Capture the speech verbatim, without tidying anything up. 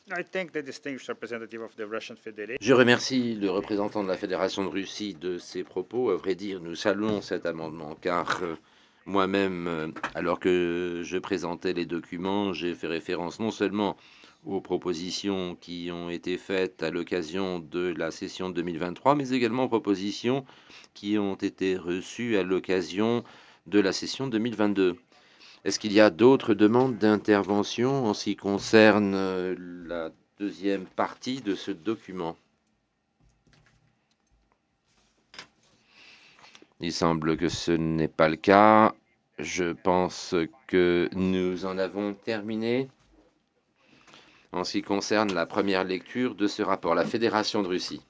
Je remercie le représentant de la Fédération de Russie de ses propos. À vrai dire, nous saluons cet amendement, car euh, moi-même, euh, alors que je présentais les documents, j'ai fait référence non seulement aux propositions qui ont été faites à l'occasion de la session deux mille vingt-trois, mais également aux propositions qui ont été reçues à l'occasion de la session deux mille vingt-deux. Est-ce qu'il y a d'autres demandes d'intervention en ce qui concerne euh, la deuxième partie de ce document? Il semble que ce n'est pas le cas. Je pense que nous en avons terminé en ce qui concerne la première lecture de ce rapport. La Fédération de Russie.